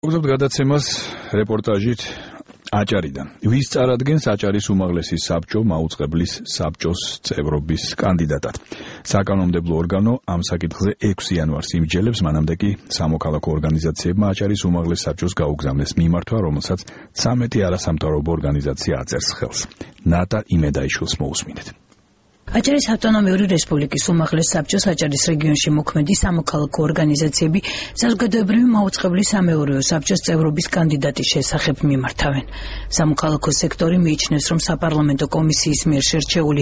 ვუძებთ გადაცემას რეპორტაჟით აჭარიდან. ვის წარადგენს აჭარის უმაღლესი საბჭო მაუწყებლის საბჭოს წევრობის კანდიდატად. საკანონმდებლო ორგანო ამ საკითხზე 6 იანვარს იმსჯელებს, მანამდე კი სამოქალაქო ორგანიზაციებმა აჭარის უმაღლეს საბჭოს გაუგზავნეს მიმართვა, რომელსაც 13 არასამთავრობო ორგანიზაცია აწერს ხელს. ნატა იმედაიშვილს მოусმინეთ. აჭარის ავტონომიური რესპუბლიკის უმაღლეს საბჭოს აჭარის რეგიონში მოქმედი სამოქალაქო ორგანიზაციები საზოგადოებრივი მაუწყებლის სამეურვეო საბჭოს წევრობის კანდიდატის შესახებ მიმართავენ. სამოქალაქო სექტორი მიიჩნევს, რომ საპარლამენტო კომისიის მიერ შერჩეული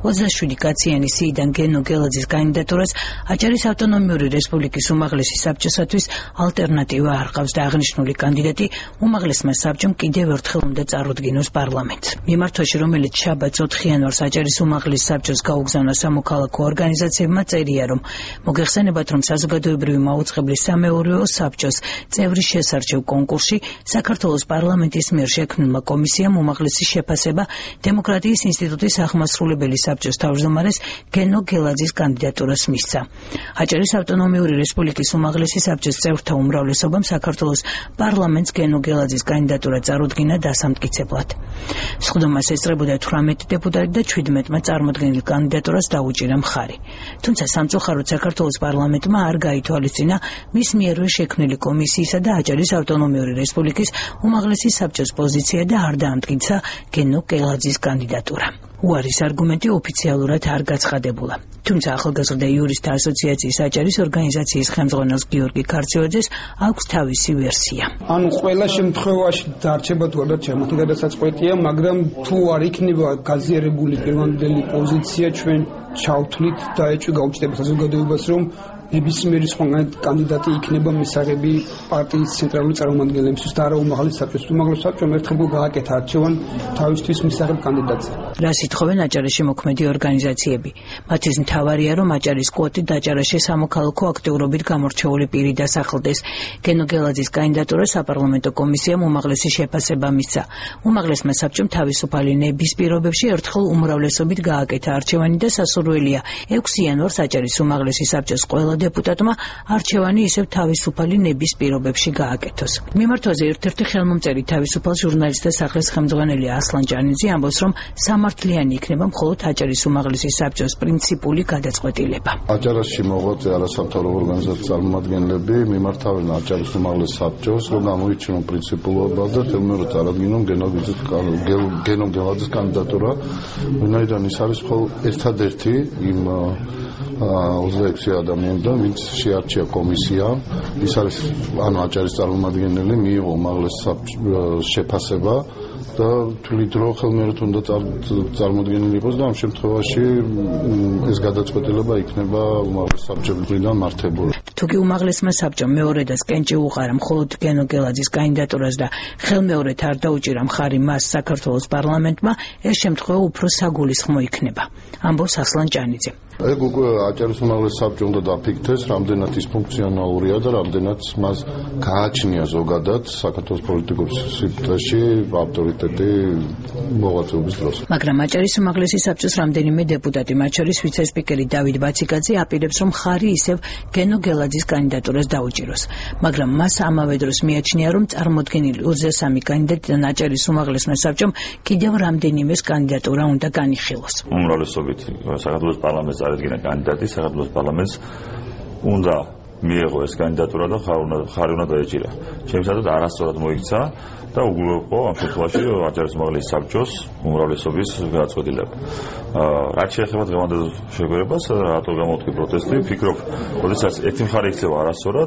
27 კაციანი სიიდან გენო გელაძის კანდიდატურას აჭარის ავტონომიური რესპუბლიკის უმაღლესი საბჭოსათვის ალტერნატივა არ ყავს და აღნიშნული კანდიდატი უმაღლესმა საბჭომ კიდევ ერთხელ უნდა წარუდგინოს პარლამენტს. მიმართვაში, რომელიც შაბათს 4 იანვარს აჭარის უმაღლეს საბჭოს გაუგზავნა სამოქალაქო ორგანიზაციებმა წერია, რომ მოგეხსენებათ, რომ საზოგადოებრივი მაუწყებლის სამეურვეო საბჭოს წევრის შესარჩევ კონკურსში საქართველოს პარლამენტის მიერ შექმნილმა კომისიამ უმაღლესი შეფასება დემოკრატიის ინსტიტუტის აღმასრულებელი საბჭოს თავმჯდომარეს გენო გელაძის კანდიდატურას მისცა. აჭარის ავტონომიური რესპუბლიკის უმაღლესი საბჭოს წევრთა უმრავლესობამ საქართველოს პარლამენტს გენო გელაძის კანდიდატურა წარუდგინა დასამტკიცებლად. სხდომას ესწრებოდა 18 დეპუტატი და 17-მა წარმოდგენილ კანდიდატურას დაუჭირა მხარი. თუმცა სამწუხაროდ საქართველოს პარლამენტმა არ გაითვალისწინა მის მიერვე შექმნილი კომისიისა და აჭარის ავტონომიური რესპუბლიკის უმაღლესი საბჭოს პოზიცია და არ დაამტკიცა გენო გელაძის კანდიდატურა. უარის არგუმენტი ოფიციალურად არ გაცხადებულა. თუმცა ახალგაზრდა იურისტთა ასოციაციის აჭარის ორგანიზაციის ხელმძღვანელს გიორგი ქარციოძეს აქვს თავისი ვერსია. ანუ ყველა შემთხვევაში დარჩება თუ არ დარჩება მათი გადასაწყვეტია, მაგრამ თუ არ იქნება გაზიარებული პირვანდელი პოზიცია, ჩვენ ჩავთვლით და ეჭვი გაუჩნდება საზოგადოებას, რომ ნებისმიერი სხვა კანდიდატი იქნება მისაღები პარტიის ცენტრალური წარმომადგენლებისთვის და არა უმაღლეს საბჭოს. უმაღლეს საბჭომ ერთხელ გააკეთა არჩევანი თავისთვის მისაღებ კანდიდატზე. რას ითხოვენ აჭარაში მოქმედი ორგანიზაციები? მათთვის მთავარია, რომ აჭარის კვოტით აჭარაში სამოქალაქო აქტიურობით გამორჩეული პირი დასახელდეს. გენო გელაძის კანდიდატურა საპარლამენტო კომისიამ უმაღლესი შეფასება მისცა. უმაღლესმა საბჭომ თავისუფალი ნების პირობებში ერთხელ უმრავლესობით გააკეთა არჩევანი და სასურველია 6 იანვარს აჭარის უმაღლესი საბჭოს ყველა დეპუტატმა არჩევანი ისევ თავისუფალი ნების პირობებში გააკეთოს. მიმართვაზე ერთ-ერთი ხელმომწერი თავისუფალ ჟურნალისტთა სახლის ხელმძღვანელი ასლან ჭანიძე ამბობს, რომ სამართლიანი იქნება მხოლოდ აჭარის უმაღლესი საბჭოს პრინციპული გადაწყვეტილება. აჭარაში მოღვაწე არასამთავრობო ორგანიზაციის წარმომადგენლები მიმართავენ აჭარის უმაღლეს საბჭოს, რომ გამოიჩინონ პრინციპულობა და თემურად წარადგინონ გენო გელაძის კანდიდატურა, ვინაიდან ის არის მხოლოდ ერთადერთი იმ 26 ადამიანიდან, ვინც შეარჩია კომისია, ის არის ანუ აჭარის წარმომადგენელი, მიიღო უმაღლეს საბჭოს შეფასება და თვლით, რომ ხელმეორედ უნდა წარმოდგენილი იყოს და ამ შემთხვევაში ეს გადაწყვეტილება იქნება უმაღლეს საბჭოსთან მართებული. თუკი უმაღლესმა საბჭომ მეორედაც კენჭი უყარა მხოლოდ გენო გელაძის კანდიდატურას და ხელმეორედ არ დაუჭირა მხარი მას საქართველოს პარლამენტმა, ეს შემთხვევა უფრო საგულისხმო იქნება. ამბობს ასლან ჭანიძე. ეგ უკვე აჭარის უმაღლეს საბჭო უნდა დაფიქრდეს, რამდენად ის ფუნქციონალურია და რამდენად მას გააჩნია ზოგადად საქართველოს პოლიტიკურ სივრცეში ავტორიტეტი მოღვაწეობის დროს. მაგრამ აჭარის უმაღლესი საბჭოს რამდენიმე დეპუტატი, მათ შორის ვიცე-სპიკერი დავით ბაციკაძე აპირებს, რომ მხარი ისევ გენო გელაძის კანდიდატურას დაუჭიროს. მაგრამ მას ამავე დროს მიაჩნია, რომ წარმოდგენილი 23 კანდიდატიდან აჭარის უმაღლესმა საბჭომ კიდევ რამდენიმეს კანდიდატურა უნდა განიხილოს. უმრავლესობით საქართველოს პარლამენტს წარადგინა კანდიდატი, საქართველოს პარლამენტს უნდა მიეღო ეს კანდიდატურა და ხარი უნდა დაეჭირა. ჩემისადად არასწორად მოიქცა და უგულოებო ამ შემთხვევაში აჭარის უმაღლესი საბჭოს უმრავლესობის გადაწყვეტილება. რაც შეეხება დღევანდელ შეგვერებას, რატო გამოვთქვი პროტესტი, ფიქრობ, როდესაც ერთი მხარე იქნება არასწორად,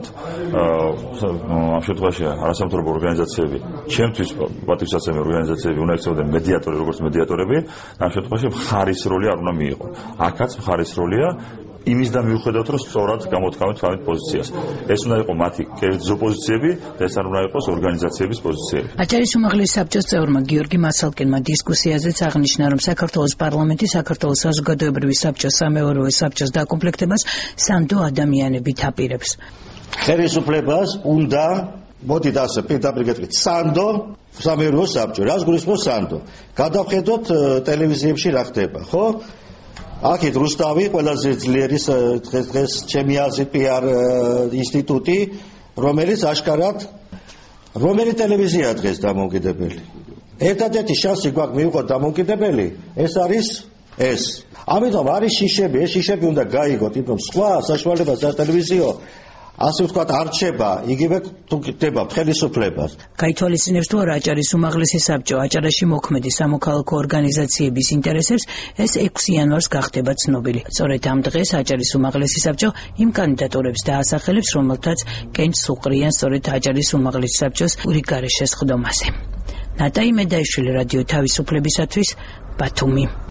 ამ შემთხვევაში არასამთავრობო ორგანიზაციები, ჩემთვის პატრიოტული ორგანიზაციები უნდა იქცეოდნენ მედიატორები, როგორც მედიატორები, ამ შემთხვევაში მხარის როლი არ უნდა მიიღო. აქაც მხარის როლია იმის და მიუხედავად, რომ სწორად გამოთქვამეთ თავის პოზიციას. ეს უნდა იყოს მათი კერძო პოზიციები და ეს არ უნდა იყოს ორგანიზაციების პოზიციები. აჭარის უმაღლესი საბჭოს წევრმა გიორგი მასალკინმა დისკუსიაზეც აღნიშნა, რომ საქართველოს პარლამენტი საქართველოს საზოგადოებრივი საბჭოს სამეურვეო საბჭოს დაკომპლექტებას სანდო ადამიანებით აპირებს. ხელისუფლებას უნდა მოდით ასე პირდაპირ გეტყვით სანდო სამეურვეო საბჭო. რას გულისხმობს სანდო? გადავხედოთ ტელევიზიებში რა ხდება, ხო? აქეთ რუსთავი ყველაზე ძლიერი დღეს ჩემი აზრით PR ინსტიტუტი, რომელიც აშკარად რომელი ტელევიზია დღეს დამოუკიდებელი? ერთადერთი შანსი გვაქვს მივიღოთ დამოუკიდებელი, ეს არის ეს. ამიტომ არის შიშები, ეს შიშები უნდა გაიგოთ, იმიტომ სხვა საშუალება სატელევიზიო ასე ვთქვათ არ რჩება, იგივე თუ ხდება ხელისუფლებას. გაითვალისწინებს თუ არა აჭარის უმაღლესი საბჭო აჭარაში მოქმედი სამოქალაქო ორგანიზაციების ინტერესებს, ეს 6 იანვარს გახდება ცნობილი. სწორედ ამ დღეს აჭარის უმაღლესი საბჭო იმ კანდიდატურებს დაასახელებს, რომელთაც კენჭს უყრიან სწორედ აჭარის უმაღლესი საბჭოს ურიგარეშე სხდომაზე. ნატაი მედაიშვილი, რადიო თავისუფლებისათვის, ბათუმი.